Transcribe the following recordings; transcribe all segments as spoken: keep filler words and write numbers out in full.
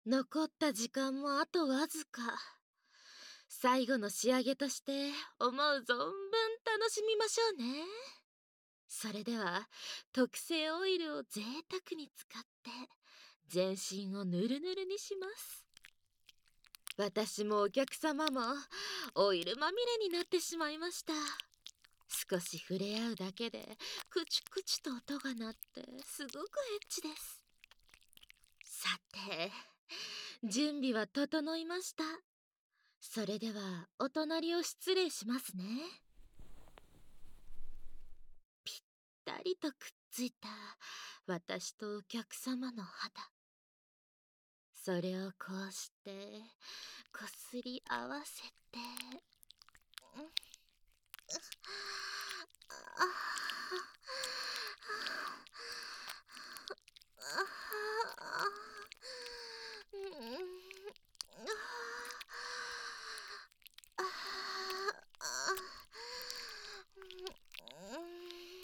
残った時間もあとわずか。最後の仕上げとして思う存分楽しみましょうね。それでは特製オイルを贅沢に使って全身をぬるぬるにします。私もお客様もオイルまみれになってしまいました。少し触れ合うだけでクチュクチュと音が鳴ってすごくエッチです。さて、準備は整いました。それではお隣を失礼しますね。ぴったりとくっついた私とお客様の肌。それをこうしてこすり合わせて、うん、ああ、うん、ああ、うん、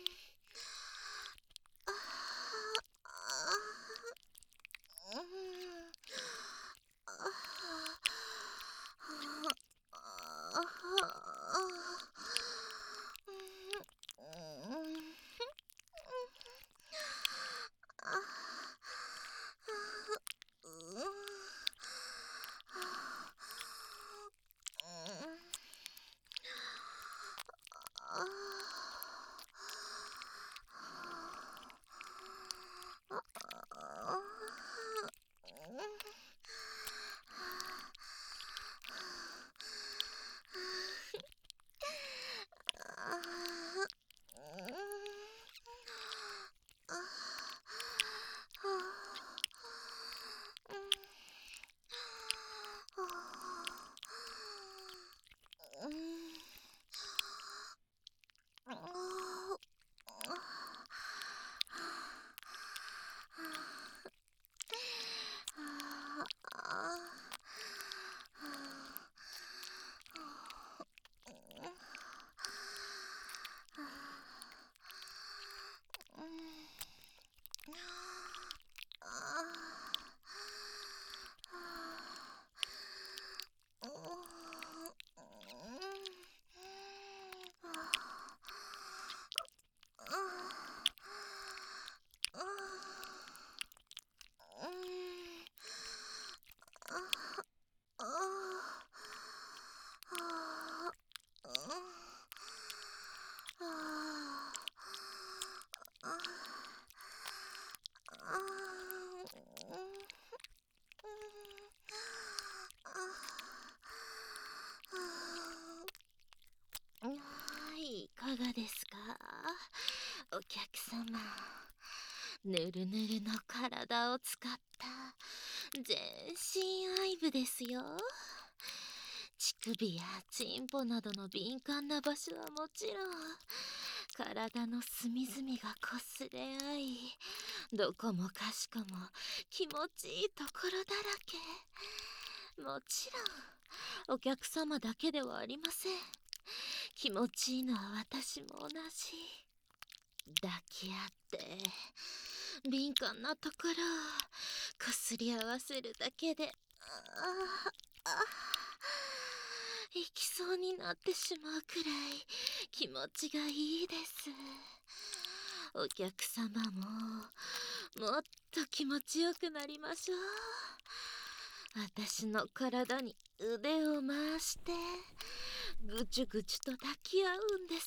いかがですか、お客様。ぬるぬるの体を使った全身愛撫ですよ。乳首やチンポなどの敏感な場所はもちろん、体の隅々がこすれ合い、どこもかしこも気持ちいいところだらけ。もちろんお客様だけではありません。気持ちいいのは私も同じ。抱き合って敏感なところをこすり合わせるだけで、ああ、行きそうになってしまうくらい気持ちがいいです。お客様ももっと気持ちよくなりましょう。私の体に腕を回してぐちゅぐちゅと抱き合うんです。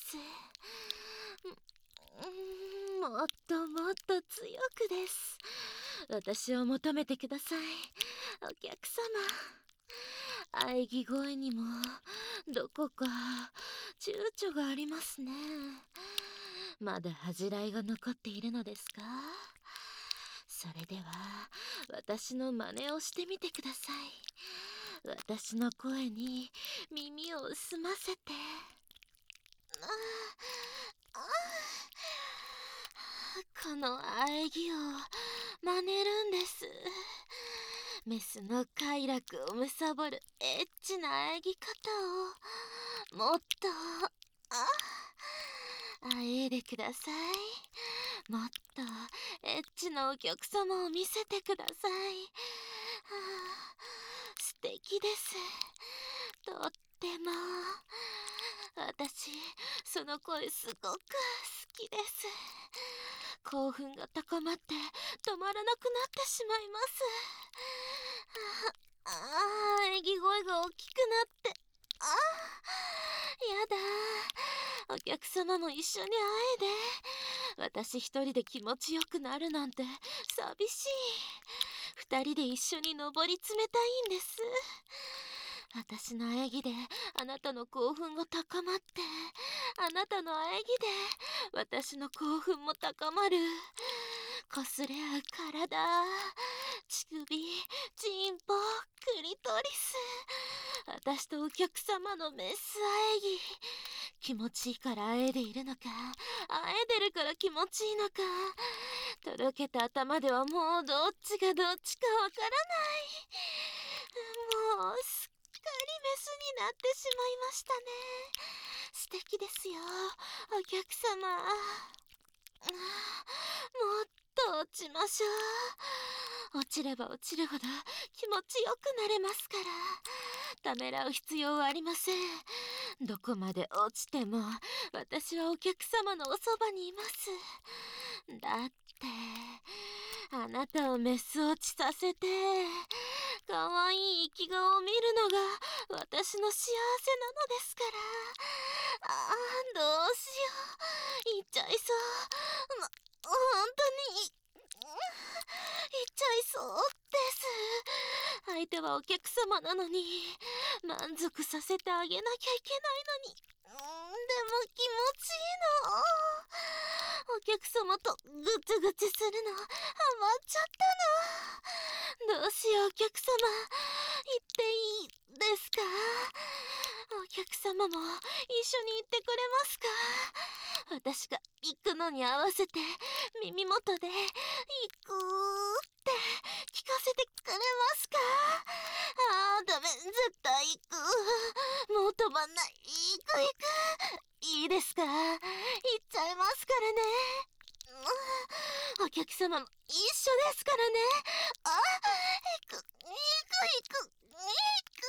うん、もっともっと強くです。私を求めてください、お客様。喘ぎ声にもどこか躊躇がありますね。まだ恥じらいが残っているのですか？それでは私の真似をしてみてください。私の声に耳を澄ませて。ああ、この喘ぎを真似るんです。メスの快楽を貪るエッチな喘ぎ方をもっとああえいでください。 もっとエッチなお客様を見せてください。はあ、素敵です。とっても。私、その声すごく好きです。興奮が高まって止まらなくなってしまいます。ああ、喘ぎ声が大きくなって、ああ、やだ。お客様も一緒に会えで。私一人で気持ちよくなるなんて寂しい。二人で一緒に登り詰めたいんです。私の喘ぎであなたの興奮が高まって、あなたの喘ぎで私の興奮も高まる。擦れ合う体、乳首、チンポ、クリトリス。私とお客様のメス喘ぎ。気持ちいいから喘いでいるのか、喘いでるから気持ちいいのか。とろけた頭ではもうどっちがどっちかわからない。もうすっかりメスになってしまいましたね。素敵ですよ、お客様。もっと落ちましょう。落ちれば落ちるほど気持ちよくなれますから。ためらう必要はありません。どこまで落ちても私はお客様のおそばにいます。だってあなたをメス落ちさせてかわいい生き顔を見るのが私の幸せなのですから。ああ、どうしよう、言っちゃいそう。ま、本当に言っちゃいそうです。相手はお客様なのに満足させてあげなきゃいけないのに。うん、でも気持ちいいの。お客様とぐつぐつするのハマっちゃったの。どうしよう、お客様、行っていいですか？お客様も一緒に行ってくれますか？私が行くのに合わせて耳元で「行く」って聞かせてくれますか？あー、ダメ、絶対行く。もう止まんない。行く行く。いいですか？行っちゃいますからね。うん、お客様も一緒ですからね。あ、行く行く行く行く。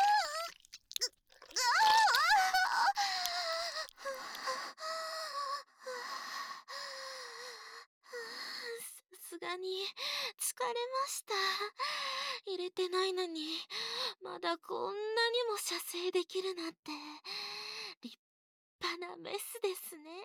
さすがに疲れました。入れてないのにまだこんなにも射精できるなんて立派なメスですね。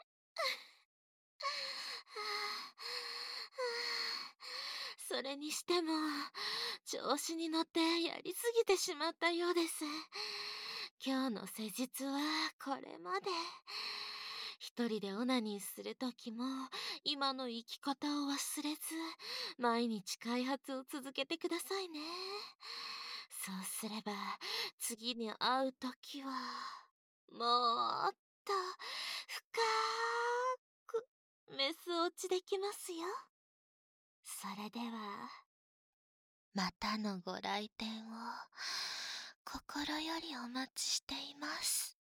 それにしても調子に乗ってやりすぎてしまったようです。今日の施術はこれまで。一人でオナニーするときも今の生き方を忘れず毎日開発を続けてくださいね。そうすれば次に会うときはもっと深くメス落ちできますよ。それではまたのご来店を心よりお待ちしています。